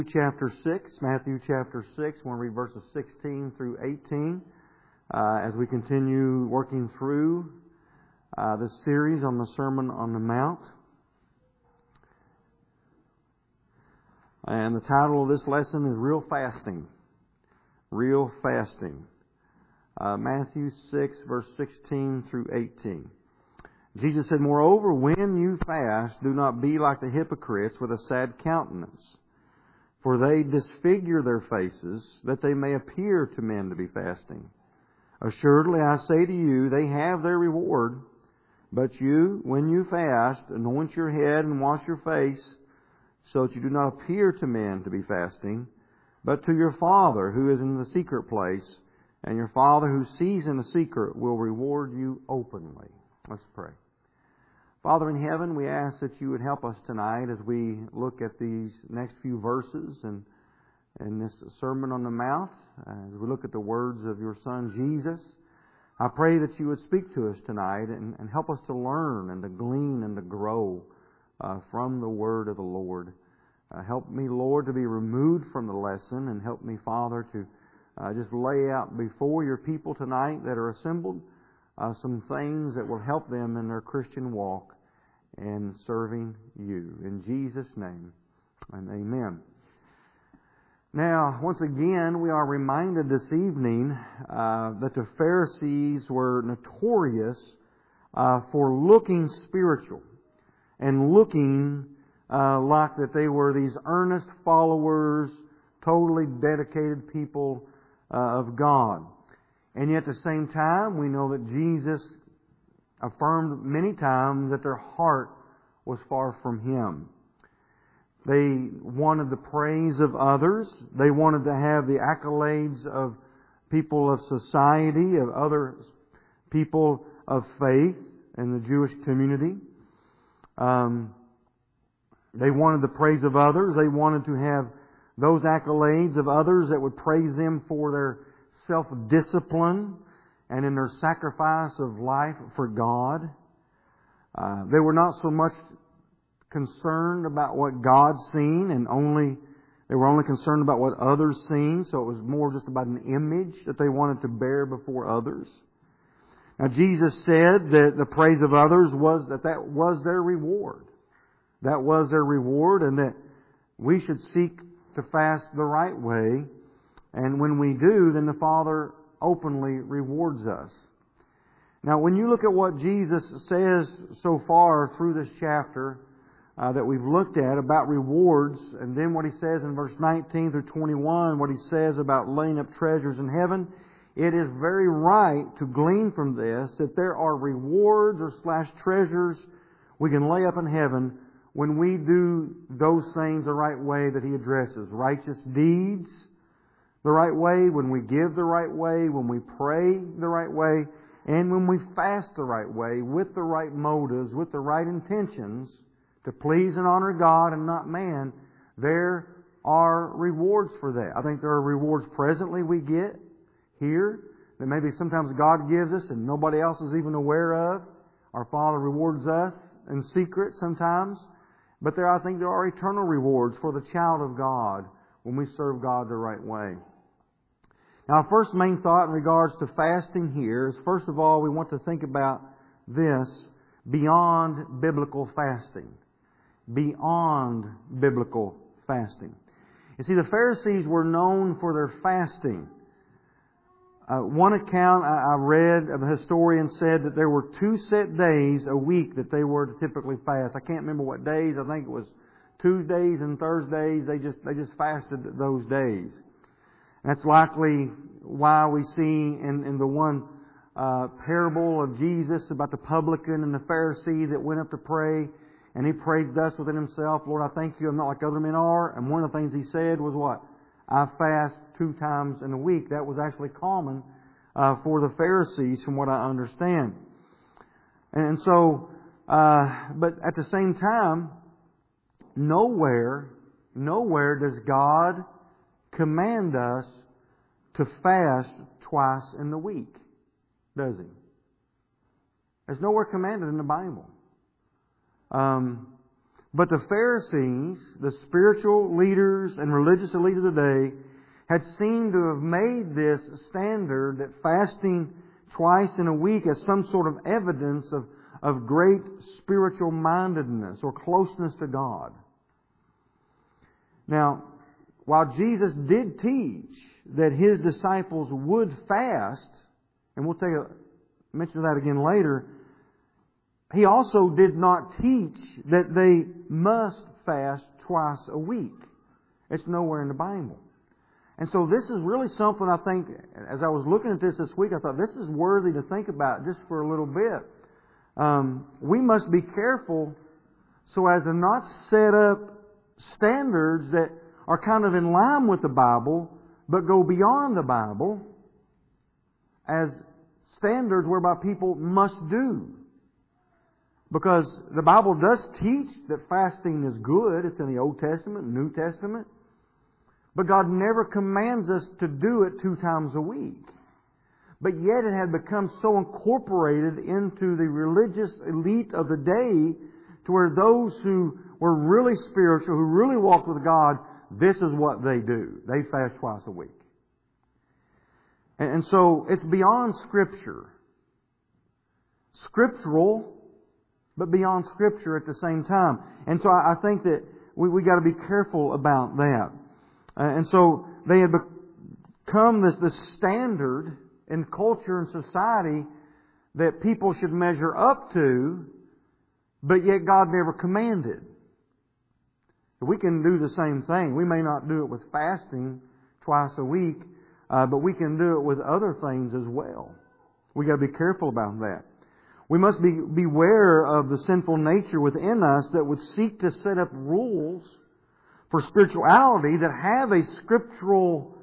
chapter 6, Matthew chapter 6. I want to read verses 16 through 18 as we continue working through this series on the Sermon on the Mount. And the title of this lesson is Real Fasting. Real Fasting. Matthew 6, verse 16 through 18. Jesus said, "Moreover, when you fast, do not be like the hypocrites with a sad countenance. For they disfigure their faces, that they may appear to men to be fasting. Assuredly, I say to you, they have their reward. But you, when you fast, anoint your head and wash your face, so that you do not appear to men to be fasting, but to your Father who is in the secret place. And your Father who sees in the secret will reward you openly." Let's pray. Father in heaven, we ask that you would help us tonight as we look at these next few verses and this Sermon on the Mount, as we look at the words of your Son Jesus. I pray that you would speak to us tonight and help us to learn and to glean and to grow from the Word of the Lord. Help me, Lord, to be removed from the lesson, and help me, Father, to just lay out before your people tonight that are assembled some things that will help them in their Christian walk and serving you. In Jesus' name, and amen. Now, once again, we are reminded this evening that the Pharisees were notorious for looking spiritual and looking like that they were these earnest followers, totally dedicated people of God. And yet at the same time, we know that Jesus affirmed many times that their heart was far from Him. They wanted the praise of others. They wanted to have the accolades of people of society, of other people of faith in the Jewish community. They wanted the praise of others. They wanted to have those accolades of others that would praise them for their self-discipline and in their sacrifice of life for God. They were not so much concerned about what God seen, and they were only concerned about what others seen. So it was more just about an image that they wanted to bear before others. Now Jesus said that the praise of others was that was their reward. That was their reward, and that we should seek to fast the right way. And when we do, then the Father openly rewards us. Now, when you look at what Jesus says so far through this chapter that we've looked at about rewards, and then what He says in verse 19 through 21, what He says about laying up treasures in heaven, it is very right to glean from this that there are rewards or treasures we can lay up in heaven when we do those things the right way that He addresses. Righteous deeds the right way, when we give the right way, when we pray the right way, and when we fast the right way, with the right motives, with the right intentions, to please and honor God and not man. There are rewards for that. I think there are rewards presently we get here that maybe sometimes God gives us and nobody else is even aware of. Our Father rewards us in secret sometimes. But I think there are eternal rewards for the child of God when we serve God the right way. Now, our first main thought in regards to fasting here is, first of all, we want to think about this beyond biblical fasting. Beyond biblical fasting. You see, the Pharisees were known for their fasting. One account I read of a historian said that there were 2 set days a week that they were to typically fast. I can't remember what days. I think it was Tuesdays and Thursdays. They just fasted those days. That's likely why we see in the one parable of Jesus about the publican and the Pharisee that went up to pray, and he prayed thus within himself, "Lord, I thank You I'm not like other men are." And one of the things he said was what? "I fast 2 times in a week." That was actually common for the Pharisees, from what I understand. And so, but at the same time, nowhere does God command us to fast twice in the week, does He? There's nowhere commanded in the Bible. But the Pharisees, the spiritual leaders and religious elite of the day, had seemed to have made this standard that fasting twice in a week as some sort of evidence of great spiritual mindedness or closeness to God. Now, while Jesus did teach that His disciples would fast, and we'll mention that again later, He also did not teach that they must fast twice a week. It's nowhere in the Bible. And so this is really something I think, as I was looking at this week, I thought this is worthy to think about just for a little bit. We must be careful so as to not set up standards that are kind of in line with the Bible, but go beyond the Bible as standards whereby people must do. Because the Bible does teach that fasting is good. It's in the Old Testament, New Testament. But God never commands us to do it 2 times a week. But yet it had become so incorporated into the religious elite of the day to where those who were really spiritual, who really walked with God, this is what they do. They fast twice a week. And so it's beyond Scripture. Scriptural, but beyond Scripture at the same time. And so I think that we got to be careful about that. And so they had become this standard in culture and society that people should measure up to, but yet God never commanded. We can do the same thing. We may not do it with fasting twice a week, but we can do it with other things as well. We got to be careful about that. We must beware of the sinful nature within us that would seek to set up rules for spirituality that have a scriptural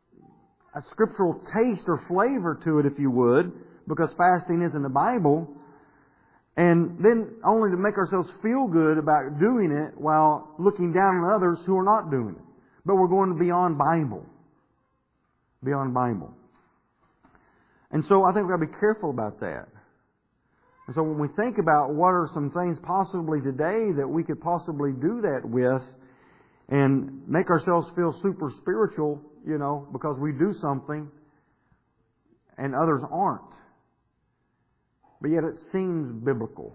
taste or flavor to it, if you would, because fasting is in the Bible, and then only to make ourselves feel good about doing it while looking down on others who are not doing it. But we're going beyond Bible. Beyond Bible. And so I think we've got to be careful about that. And so when we think about what are some things possibly today that we could possibly do that with and make ourselves feel super spiritual, because we do something and others aren't. But yet it seems biblical.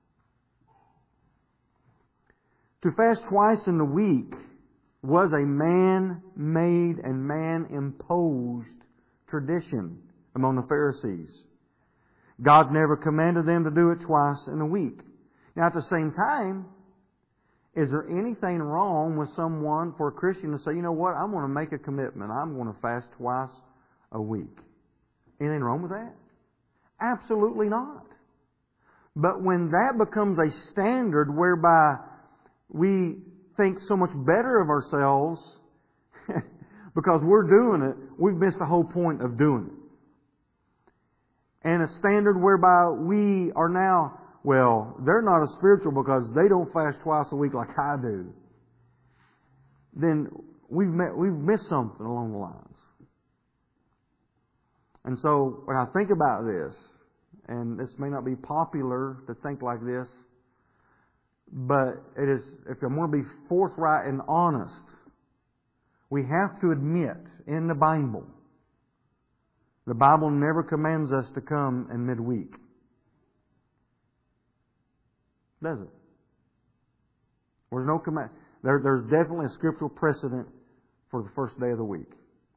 To fast twice in the week was a man-made and man-imposed tradition among the Pharisees. God never commanded them to do it twice in a week. Now at the same time, is there anything wrong with someone, for a Christian, to say, you know what, I'm going to make a commitment. I'm going to fast twice a week. Anything wrong with that? Absolutely not. But when that becomes a standard whereby we think so much better of ourselves because we're doing it, we've missed the whole point of doing it. And a standard whereby we are now, well, they're not as spiritual because they don't fast twice a week like I do. Then we've missed something along the lines. And so when I think about this, and this may not be popular to think like this, but it is, if I'm going to be forthright and honest, we have to admit in the Bible never commands us to come in midweek. Does it? There's no command. There's definitely a scriptural precedent for the first day of the week.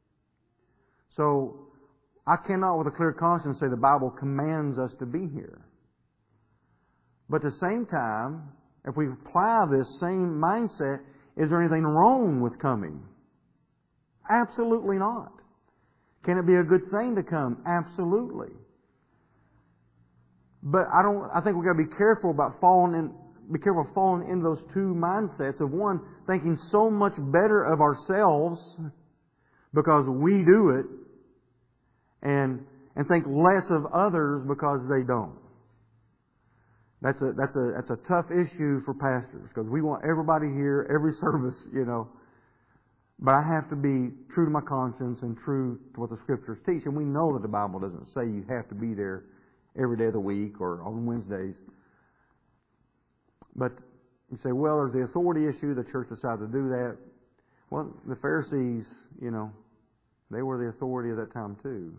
So I cannot with a clear conscience say the Bible commands us to be here. But at the same time, if we apply this same mindset, is there anything wrong with coming? Absolutely not. Can it be a good thing to come? Absolutely. But I think we've got to be careful about falling into those two mindsets of one, thinking so much better of ourselves because we do it, and think less of others because they don't. That's a tough issue for pastors because we want everybody here, every service, But I have to be true to my conscience and true to what the Scriptures teach. And we know that the Bible doesn't say you have to be there every day of the week or on Wednesdays. But You say, well, there's the authority issue. The church decided to do that. Well, the Pharisees, they were the authority at that time too.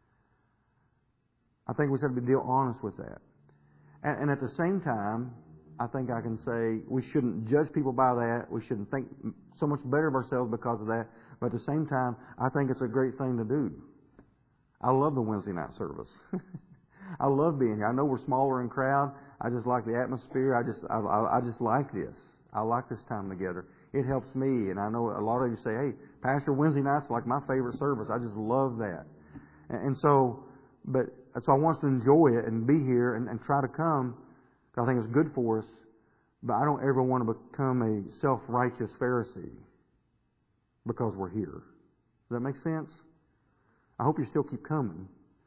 I think we have to be honest with that. And at the same time, I think I can say we shouldn't judge people by that. We shouldn't think so much better of ourselves because of that. But at the same time, I think it's a great thing to do. I love the Wednesday night service. I love being here. I know we're smaller in crowd. I just like the atmosphere. I just like this. I like this time together. It helps me. And I know a lot of you say, hey, Pastor, Wednesday night's like my favorite service. I just love that. And so I want us to enjoy it and be here and try to come. I think it's good for us. But I don't ever want to become a self-righteous Pharisee because we're here. Does that make sense? I hope you still keep coming.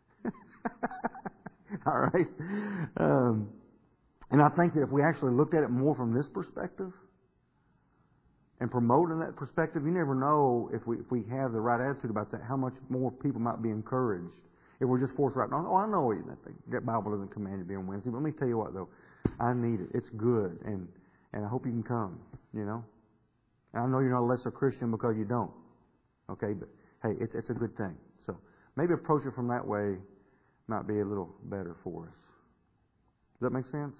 All right? And I think that if we actually looked at it more from this perspective and promote in that perspective, you never know if we have the right attitude about that, how much more people might be encouraged if we're just forced right now. Oh, I know that Bible doesn't command you to be on Wednesday, but let me tell you what, though. I need it. It's good, and I hope you can come, And I know you're not a lesser Christian because you don't. Okay, but hey, it's a good thing. So maybe approach it from that way might be a little better for us. Does that make sense?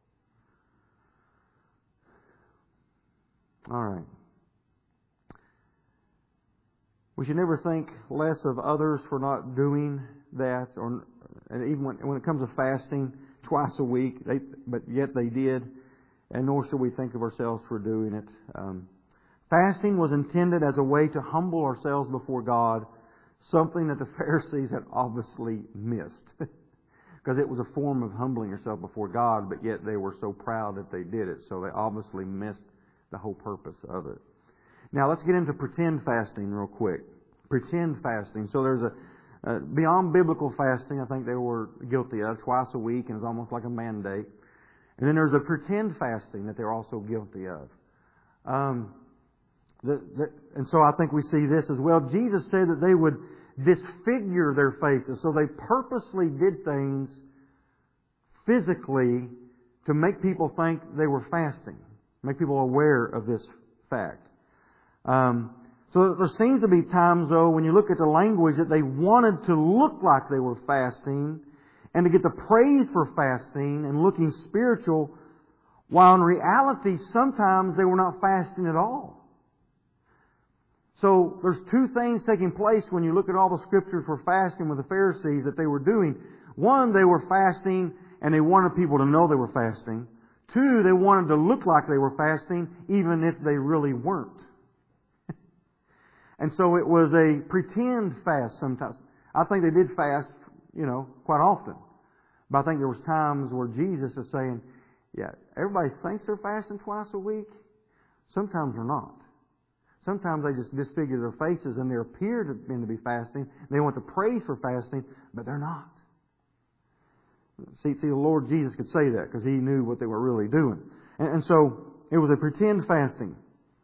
All right. We should never think less of others for not doing that, and even when it comes to fasting twice a week, but yet they did, and nor should we think of ourselves for doing it. Fasting was intended as a way to humble ourselves before God, something that the Pharisees had obviously missed. Because it was a form of humbling yourself before God, but yet they were so proud that they did it, so they obviously missed the whole purpose of it. Now let's get into pretend fasting real quick. Pretend fasting. So there's beyond biblical fasting, I think they were guilty of, twice a week, and it's almost like a mandate. And then there's a pretend fasting that they're also guilty of. And so I think we see this as well. Jesus said that they would disfigure their faces. So they purposely did things physically to make people think they were fasting, make people aware of this fact. So there seems to be times, though, when you look at the language, that they wanted to look like they were fasting and to get the praise for fasting and looking spiritual, while in reality, sometimes they were not fasting at all. So there's two things taking place when you look at all the scriptures for fasting with the Pharisees that they were doing. One, they were fasting and they wanted people to know they were fasting. Two, they wanted to look like they were fasting even if they really weren't. And so it was a pretend fast sometimes. I think they did fast, quite often. But I think there was times where Jesus is saying, yeah, everybody thinks they're fasting twice a week. Sometimes they're not. Sometimes they just disfigure their faces and they appear to be fasting. They want the praise for fasting, but they're not. See, the Lord Jesus could say that because He knew what they were really doing. And so it was a pretend fasting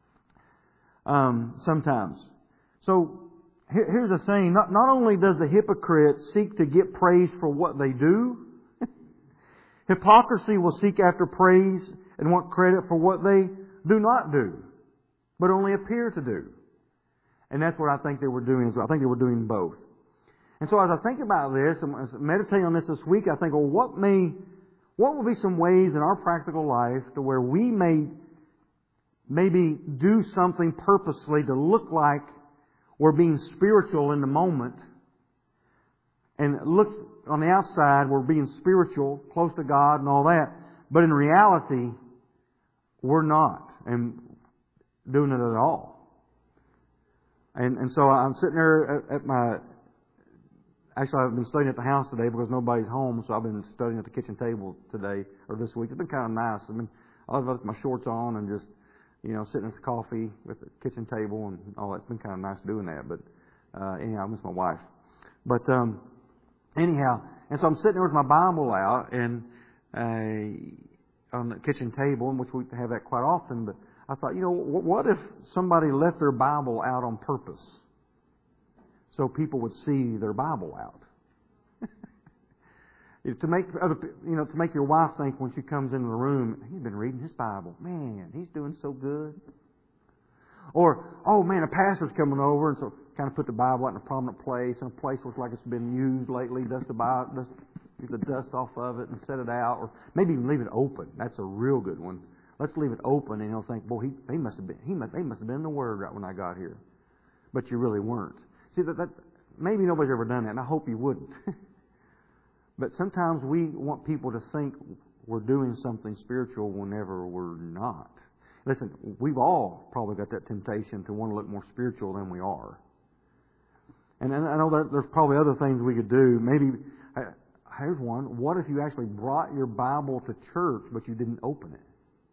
sometimes. So here's the thing. Not only does the hypocrite seek to get praise for what they do, hypocrisy will seek after praise and want credit for what they do not do, but only appear to do. And that's what I think they were doing as well. I think they were doing both. And so as I think about this, and as I meditate on this week, I think, well, what will be some ways in our practical life to where we may maybe do something purposely to look like we're being spiritual in the moment, and look on the outside we're being spiritual, close to God and all that, but in reality we're not and doing it at all. And so I'm sitting there actually I've been studying at the house today because nobody's home, so I've been studying at the kitchen table today or this week. It's been kind of nice. I've left my shorts on and just sitting with coffee with the kitchen table and all that. It's been kind of nice doing that. But anyhow, I miss my wife. But anyhow, and so I'm sitting there with my Bible out and on the kitchen table, in which we have that quite often. But I thought, what if somebody left their Bible out on purpose so people would see their Bible out? To make to make your wife think when she comes into the room, he's been reading his Bible. Man, he's doing so good. Or, oh man, a pastor's coming over, and so kind of put the Bible out in a prominent place, in a place looks like it's been used lately. Dust the Bible, get the dust off of it, and set it out. Or maybe even leave it open. That's a real good one. Let's leave it open, and he'll think, boy, they must have been in the Word right when I got here, but you really weren't. See that maybe nobody's ever done that, and I hope you wouldn't. But sometimes we want people to think we're doing something spiritual whenever we're not. Listen, we've all probably got that temptation to want to look more spiritual than we are. And I know that there's probably other things we could do. Maybe, here's one. What if you actually brought your Bible to church, but you didn't open it?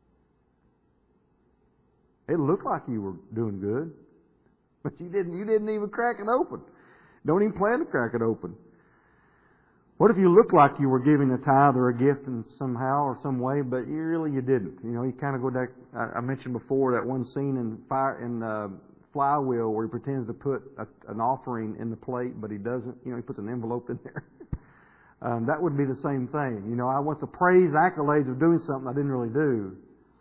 It looked like you were doing good, but you didn't even crack it open. Don't even plan to crack it open. What if you looked like you were giving a tithe or a gift in somehow or some way, but you didn't? You kind of go back. I mentioned before that one scene in Flywheel where he pretends to put an offering in the plate, but he doesn't. He puts an envelope in there. That would be the same thing. I want the praise, accolades of doing something I didn't really do.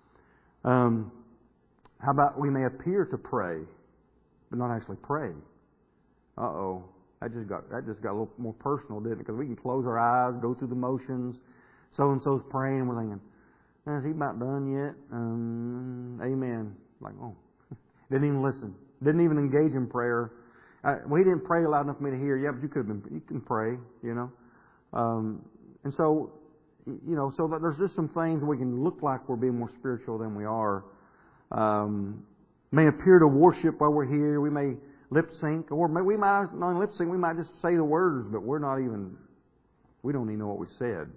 How about we may appear to pray, but not actually pray? Uh-oh. That just got a little more personal, didn't it? Because we can close our eyes, go through the motions. So-and-so's praying, and we're thinking, is he about done yet? Amen. Like, oh. Didn't even listen. Didn't even engage in prayer. Well, he didn't pray loud enough for me to hear. Yeah, but you can pray, And so, so that there's just some things we can look like we're being more spiritual than we are. May appear to worship while we're here. We may lip sync, or we might not lip sync. We might just say the words, but we don't even know what we said.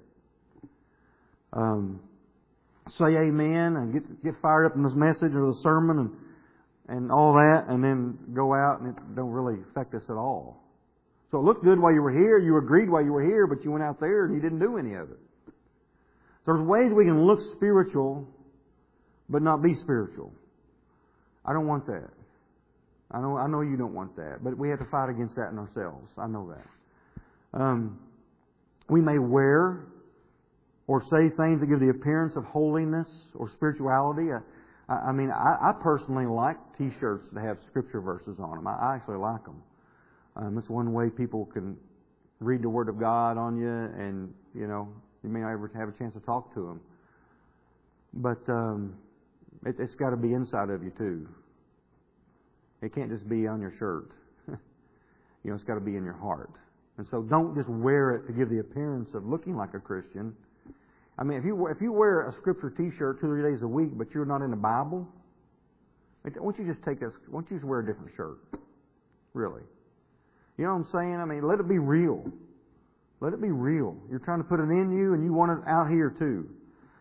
Say amen and get fired up in this message or the sermon and all that, and then go out and it don't really affect us at all. So it looked good while you were here. You agreed while you were here, but you went out there and you didn't do any of it. So there's ways we can look spiritual, but not be spiritual. I don't want that. I know you don't want that, but we have to fight against that in ourselves. I know that. We may wear or say things that give the appearance of holiness or spirituality. I personally like T-shirts that have scripture verses on them. I actually like them. It's one way people can read the Word of God on you, and you may not ever have a chance to talk to them. But it's got to be inside of you too. It can't just be on your shirt. It's got to be in your heart. And so don't just wear it to give the appearance of looking like a Christian. I mean, if you wear a scripture T-shirt 2 or 3 days a week, but you're not in the Bible, why don't you just wear a different shirt? Really. You know what I'm saying? I mean, let it be real. Let it be real. You're trying to put it in you, and you want it out here too.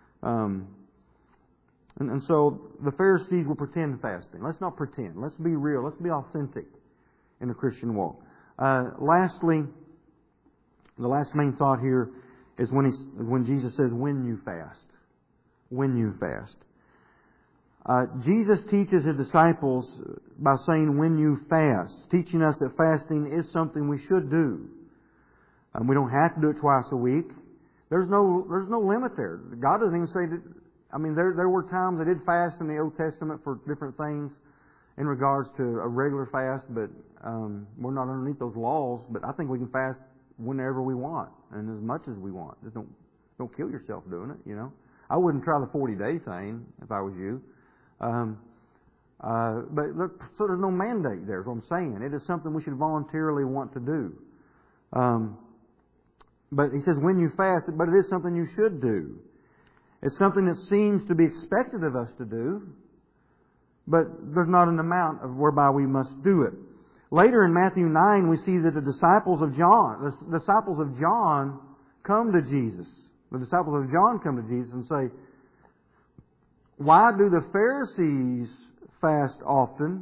And so the Pharisees were pretend fasting. Let's not pretend. Let's be real. Let's be authentic in the Christian walk. Lastly, the last main thought here is when Jesus says, when you fast. When you fast. Jesus teaches His disciples by saying, when you fast, teaching us that fasting is something we should do. We don't have to do it twice a week. There's no limit there. God doesn't even say that. I mean, there were times they did fast in the Old Testament for different things in regards to a regular fast, but we're not underneath those laws. But I think we can fast whenever we want and as much as we want. Just don't kill yourself doing it. I wouldn't try the 40-day thing if I was you. But look, so there's no mandate there. Is what I'm saying. It is something we should voluntarily want to do. But he says when you fast, but it is something you should do. It's something that seems to be expected of us to do, but there's not an amount of whereby we must do it. Later in Matthew 9, we see that the disciples of John come to Jesus. The disciples of John come to Jesus and say, why do the Pharisees fast often,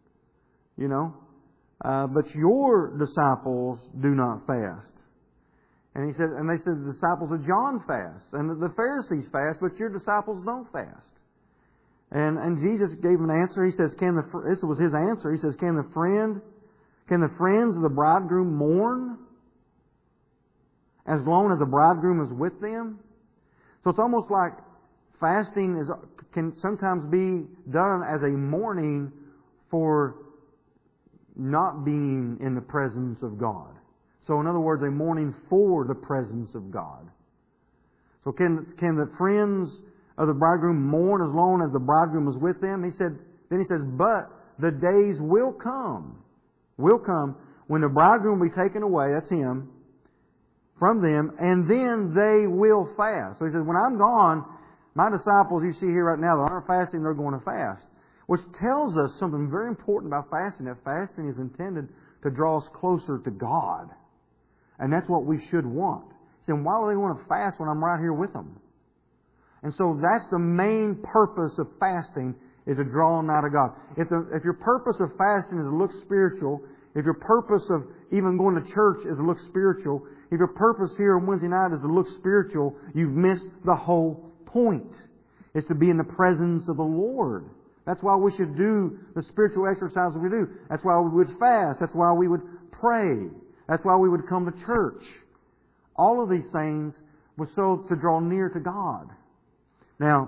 but your disciples do not fast? And they said the disciples of John fast, and the Pharisees fast, but your disciples don't fast. And Jesus gave an answer. He says, this was His answer. He says, can the friends of the bridegroom mourn as long as the bridegroom is with them. So it's almost like fasting can sometimes be done as a mourning for not being in the presence of God. So in other words, a mourning for the presence of God. So can the friends of the bridegroom mourn as long as the bridegroom is with them? He says, but the days will come when the bridegroom will be taken away, that's Him, from them, and then they will fast. So He says, when I'm gone, my disciples you see here right now, that aren't fasting, they're going to fast. Which tells us something very important about fasting, that fasting is intended to draw us closer to God. And that's what we should want. So why do they want to fast when I'm right here with them? And so that's the main purpose of fasting, is to draw them out of God. If your purpose of fasting is to look spiritual, if your purpose of even going to church is to look spiritual, if your purpose here on Wednesday night is to look spiritual, you've missed the whole point. It's to be in the presence of the Lord. That's why we should do the spiritual exercises we do. That's why we would fast. That's why we would pray. That's why we would come to church. All of these things were so to draw near to God. Now,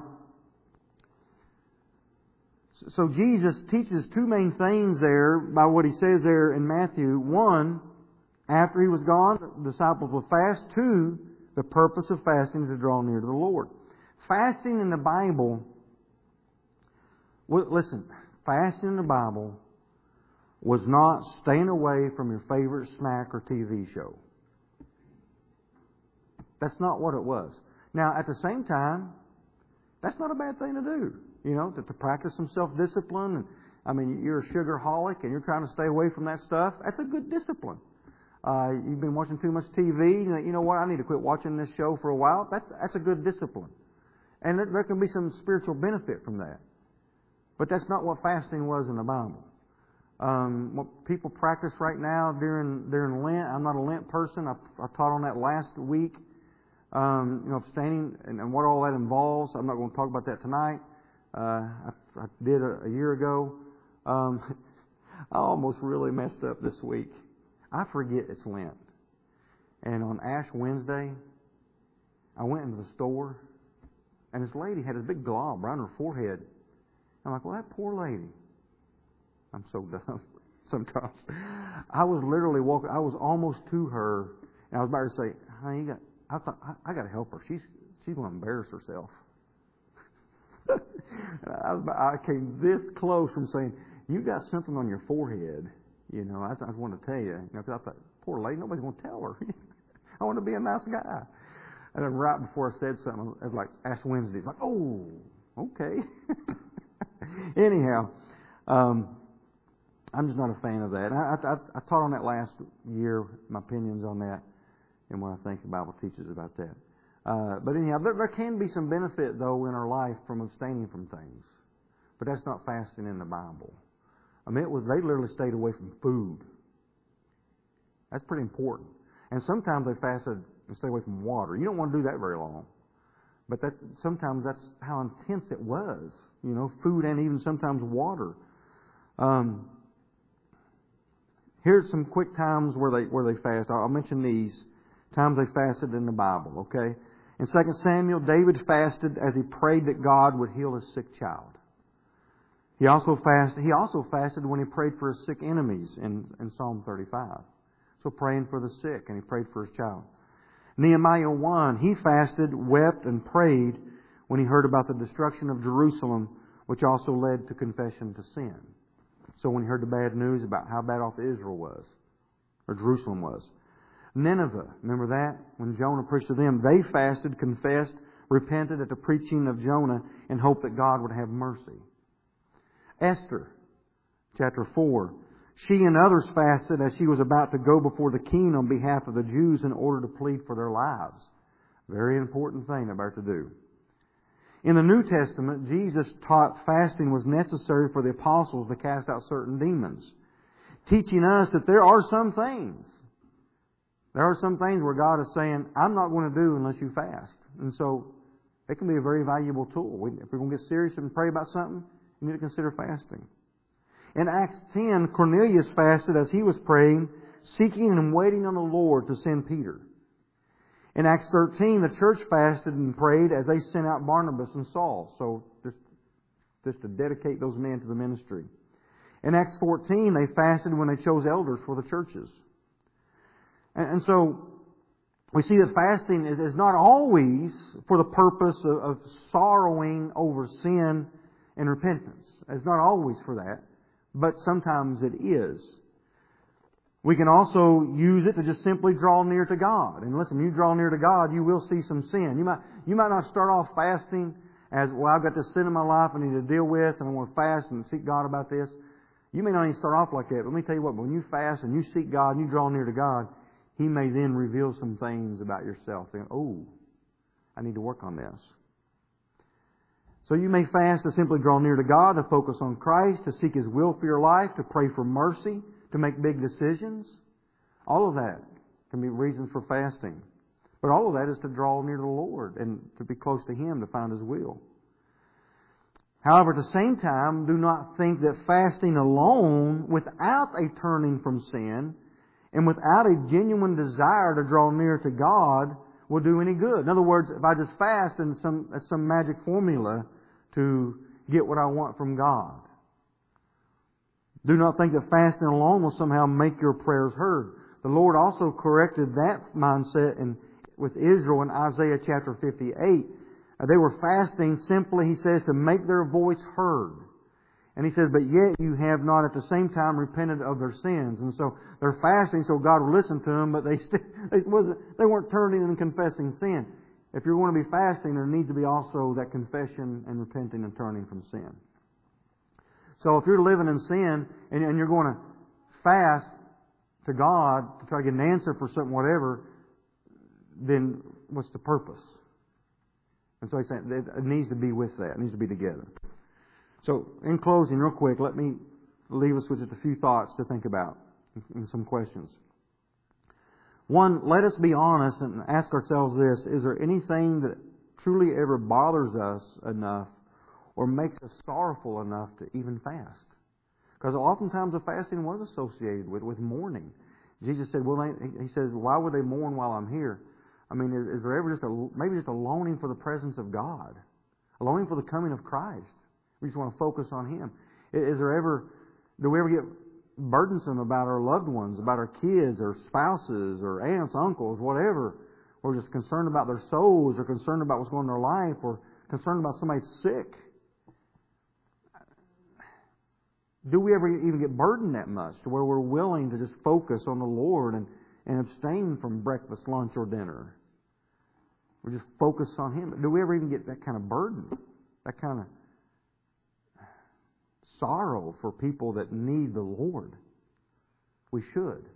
so Jesus teaches two main things there by what He says there in Matthew. One, after He was gone, the disciples would fast. Two, the purpose of fasting is to draw near to the Lord. Fasting in the Bible, listen, fasting in the Bible was not staying away from your favorite snack or TV show. That's not what it was. Now, at the same time, that's not a bad thing to do. You know, to practice some self-discipline. And, I mean, you're a sugarholic and you're trying to stay away from that stuff. That's a good discipline. You've been watching too much TV. You know what? I need to quit watching this show for a while. That's a good discipline. And there can be some spiritual benefit from that. But that's not what fasting was in the Bible. What people practice right now during Lent, I'm not a Lent person. I taught on that last week. Abstaining and what all that involves. I'm not going to talk about that tonight. I did a year ago. I almost really messed up this week. I forget it's Lent. And on Ash Wednesday, I went into the store, and this lady had this big glob around her forehead. I'm like, well, that poor lady. I'm so dumb sometimes. I was literally walking. I was almost to her, and I was about to say, honey, I thought, I got to help her. She's going to embarrass herself. I came this close from saying, you got something on your forehead. You know, I just wanted to tell you. Because I thought, poor lady, nobody's going to tell her. I want to be a nice guy. And then right before I said something, it was like Ash Wednesday. It's like, oh, okay. Anyhow, I'm just not a fan of that. I taught on that last year, my opinions on that, and what I think the Bible teaches about that. But anyhow, there can be some benefit, though, in our life from abstaining from things. But that's not fasting in the Bible. I mean, they literally stayed away from food. That's pretty important. And sometimes they fasted and stayed away from water. You don't want to do that very long. But sometimes that's how intense it was. You know, food and even sometimes water. Here's some quick times where they fast. I'll mention these times they fasted in the Bible. Okay, in 2 Samuel, David fasted as he prayed that God would heal his sick child. He also fasted when he prayed for his sick enemies in Psalm 35. So praying for the sick, and he prayed for his child. Nehemiah 1, he fasted, wept, and prayed when he heard about the destruction of Jerusalem, which also led to confession to sin. So when he heard the bad news about how bad off Israel was, or Jerusalem was. Nineveh, remember that? When Jonah preached to them, they fasted, confessed, repented at the preaching of Jonah, and hoped that God would have mercy. Esther, chapter 4, she and others fasted as she was about to go before the king on behalf of the Jews in order to plead for their lives. Very important thing about to do. In the New Testament, Jesus taught fasting was necessary for the apostles to cast out certain demons, teaching us that there are some things where God is saying, I'm not going to do unless you fast. And so it can be a very valuable tool. If we're going to get serious and pray about something, you need to consider fasting. In Acts 10, Cornelius fasted as he was praying, seeking and waiting on the Lord to send Peter. In Acts 13, the church fasted and prayed as they sent out Barnabas and Saul. So just to dedicate those men to the ministry. In Acts 14, they fasted when they chose elders for the churches. And so we see that fasting is not always for the purpose of sorrowing over sin and repentance. It's not always for that, but sometimes it is. We can also use it to just simply draw near to God. And listen, when you draw near to God, you will see some sin. You might not start off fasting as, well, I've got this sin in my life I need to deal with, and I want to fast and seek God about this. You may not even start off like that, but let me tell you what, when you fast and you seek God and you draw near to God, He may then reveal some things about yourself. Think, oh, I need to work on this. So you may fast to simply draw near to God, to focus on Christ, to seek His will for your life, to pray for mercy, to make big decisions. All of that can be reasons for fasting. But all of that is to draw near to the Lord and to be close to Him, to find His will. However, at the same time, do not think that fasting alone, without a turning from sin, and without a genuine desire to draw near to God, will do any good. In other words, if I just fast and it's some magic formula to get what I want from God. Do not think that fasting alone will somehow make your prayers heard. The Lord also corrected that mindset with Israel in Isaiah chapter 58. They were fasting simply, He says, to make their voice heard. And He says, but yet you have not at the same time repented of their sins. And so they're fasting so God will listen to them, but they weren't turning and confessing sin. If you're going to be fasting, there needs to be also that confession and repenting and turning from sin. So if you're living in sin and you're going to fast to God to try to get an answer for something, whatever, then what's the purpose? And so He's saying it needs to be with that. It needs to be together. So in closing, real quick, let me leave us with just a few thoughts to think about and some questions. One, let us be honest and ask ourselves this. Is there anything that truly ever bothers us enough or makes us sorrowful enough to even fast? Because oftentimes the fasting was associated with mourning. Jesus said, He says, why would they mourn while I'm here? I mean, is there ever maybe just a longing for the presence of God? A longing for the coming of Christ? We just want to focus on Him. Do we ever get burdensome about our loved ones, about our kids or spouses or aunts, uncles, whatever? Or just concerned about their souls or concerned about what's going on in their life or concerned about somebody sick? Do we ever even get burdened that much to where we're willing to just focus on the Lord and abstain from breakfast, lunch, or dinner? We just focus on Him. Do we ever even get that kind of burden? That kind of sorrow for people that need the Lord? We should.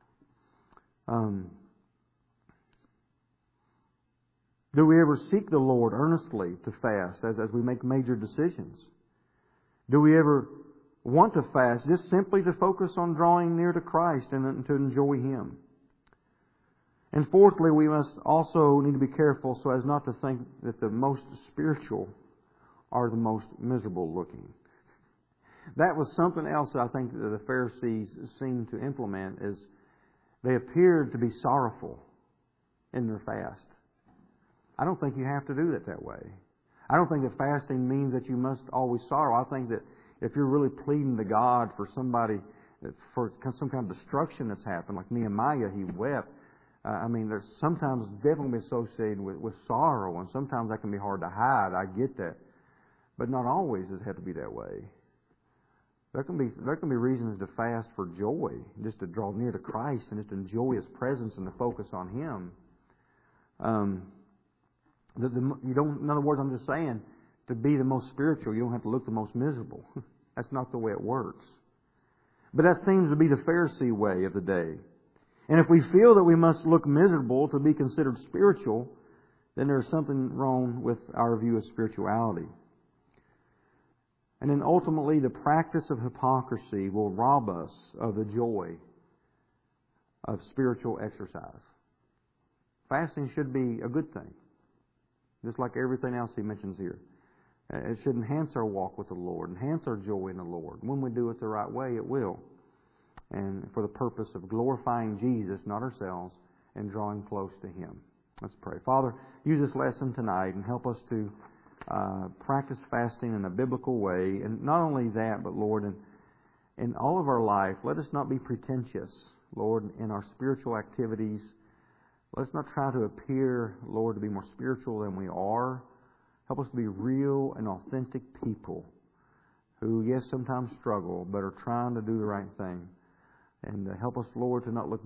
Do we ever seek the Lord earnestly to fast as we make major decisions? Do we ever want to fast just simply to focus on drawing near to Christ and to enjoy Him? And fourthly, we must also need to be careful so as not to think that the most spiritual are the most miserable looking. That was something else that I think that the Pharisees seemed to implement, is they appeared to be sorrowful in their fast. I don't think you have to do it that way. I don't think that fasting means that you must always sorrow. I think that if you're really pleading to God for somebody, for some kind of destruction that's happened, like Nehemiah, he wept. There's sometimes definitely associated with sorrow, and sometimes that can be hard to hide. I get that. But not always does it have to be that way. There can be reasons to fast for joy, just to draw near to Christ and just to enjoy His presence and to focus on Him. In other words, I'm just saying, to be the most spiritual, you don't have to look the most miserable. That's not the way it works. But that seems to be the Pharisee way of the day. And if we feel that we must look miserable to be considered spiritual, then there's something wrong with our view of spirituality. And then ultimately, the practice of hypocrisy will rob us of the joy of spiritual exercise. Fasting should be a good thing, just like everything else he mentions here. It should enhance our walk with the Lord, enhance our joy in the Lord. When we do it the right way, it will. And for the purpose of glorifying Jesus, not ourselves, and drawing close to Him. Let's pray. Father, use this lesson tonight and help us to practice fasting in a biblical way. And not only that, but Lord, in all of our life, let us not be pretentious, Lord, in our spiritual activities. Let's not try to appear, Lord, to be more spiritual than we are. Help us to be real and authentic people who, yes, sometimes struggle, but are trying to do the right thing. And help us, Lord, to not look